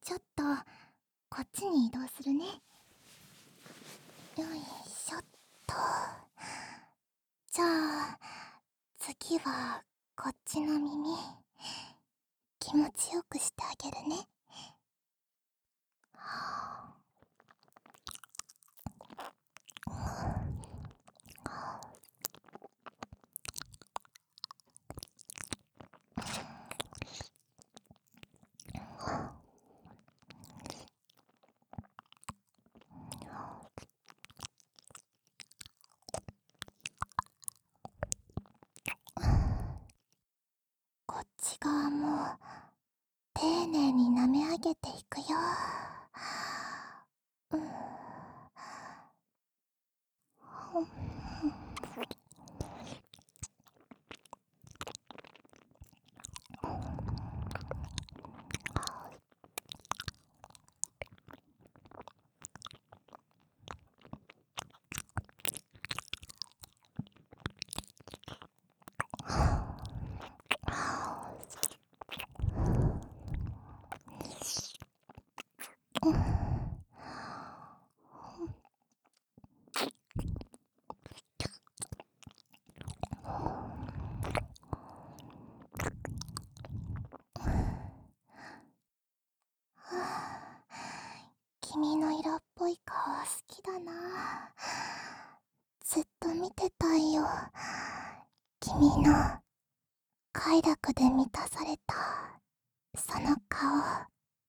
ちょっとこっちに移動するね。よいしょっと。じゃあ次はこっちの耳気持ちよくしてあげるね。こっち側も丁寧に舐め上げていくよ。うん。君の色っぽい顔好きだな。ずっと見てたいよ。君の快楽で満たされたその顔。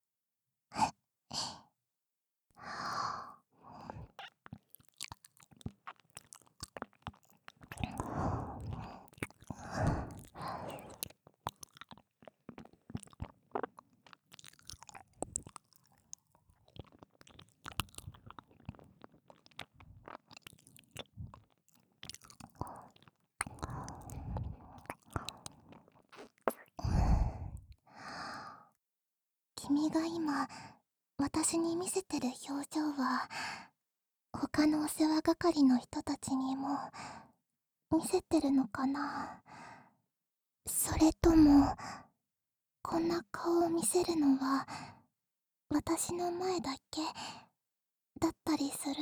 君が今私に見せてる表情は他のお世話係の人たちにも見せてるのかな。それともこんな顔を見せるのは私の前だけだったりする？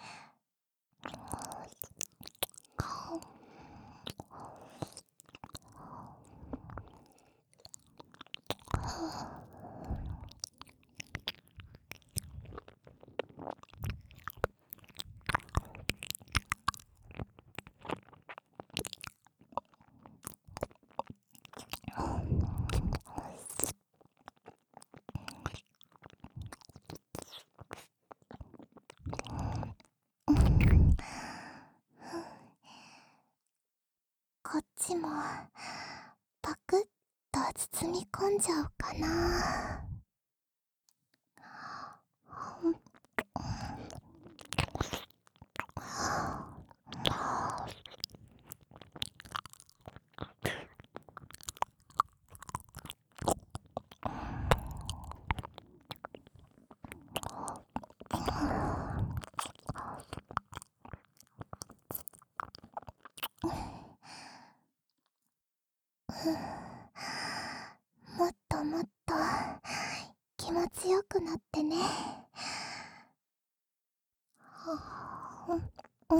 こっちもパクッと包み込んじゃおうかな。もっともっと気持ちよくなってね。うん。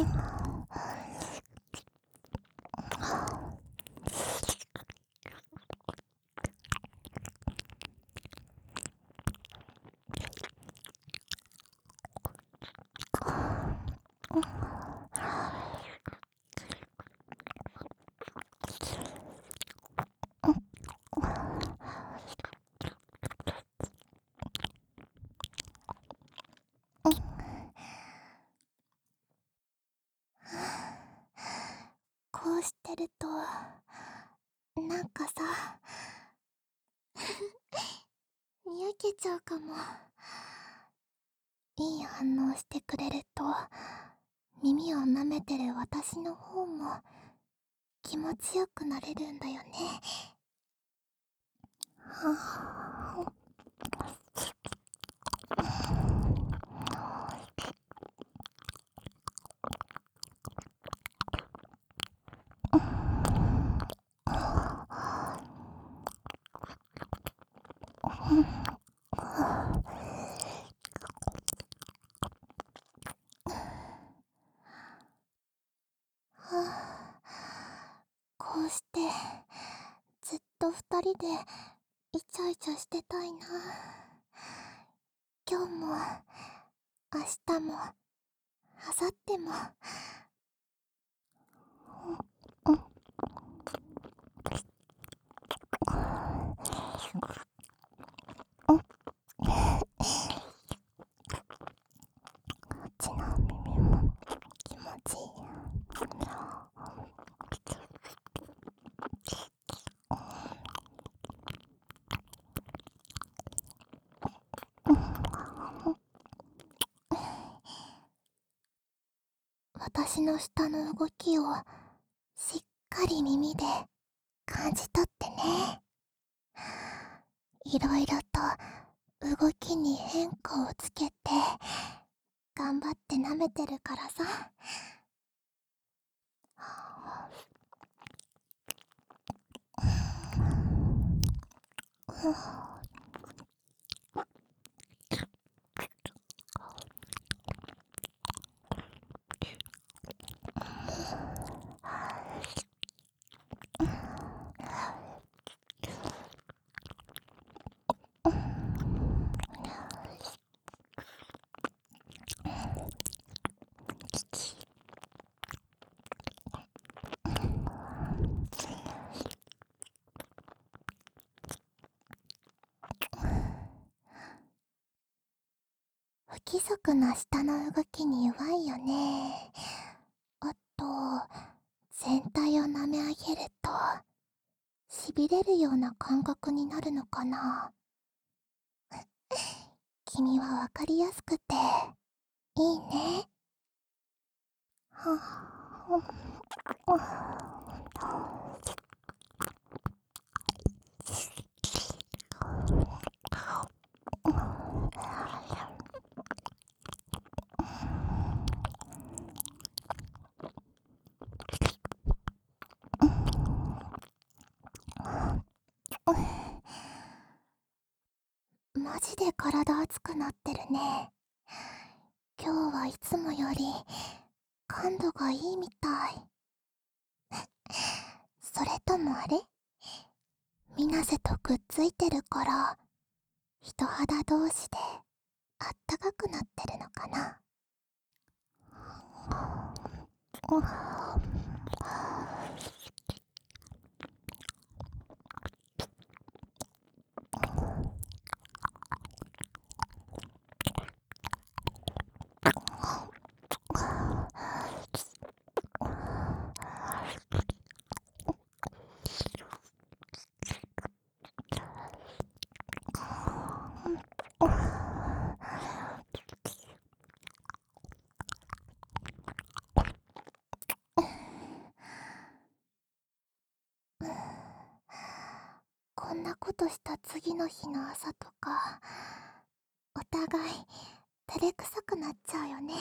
こうしてるとなんかさにやけちゃうかも。いい反応してくれると耳を舐めてる私の方も気持ちよくなれるんだよね。はあ、 でイチャイチャしてたいな。今日も明日も明後日も。うん、こっちの耳も気持ちいいよ。私の舌の動きをしっかり耳で感じ取ってね。いろいろと動きに変化をつけて頑張って舐めてるからさ。不規則な舌の動きに弱いよね。あと、全体を舐め上げると、痺れるような感覚になるのかな。君はわかりやすくて、いいね。はマジで体熱くなってるね。今日はいつもより感度がいいみたい。それともあれ、水瀬とくっついてるから人肌同士であったかくなってるのかな。こんなことした次の日の朝とか、お互い照れくさくなっちゃうよね。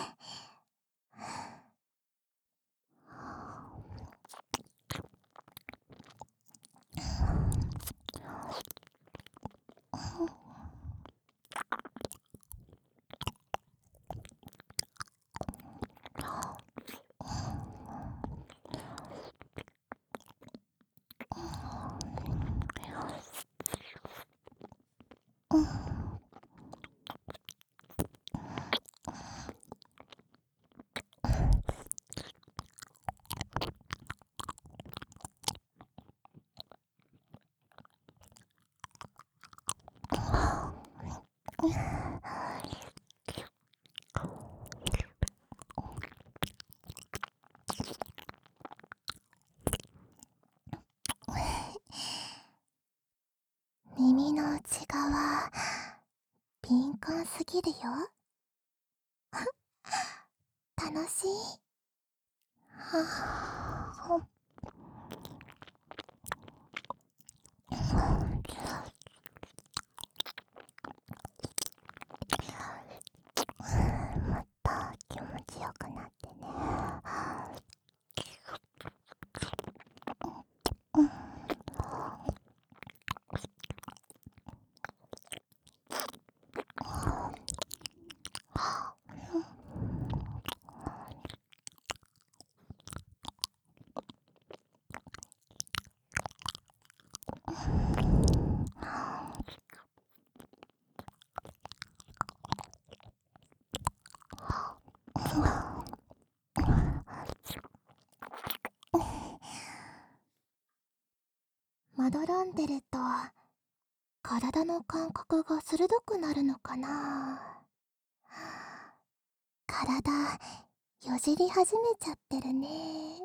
耳の内側、敏感すぎるよ。楽しい。はぁ。もっと気持ちよくなってね。 どろんでると体の感覚が鋭くなるのかな。体よじり始めちゃってるね。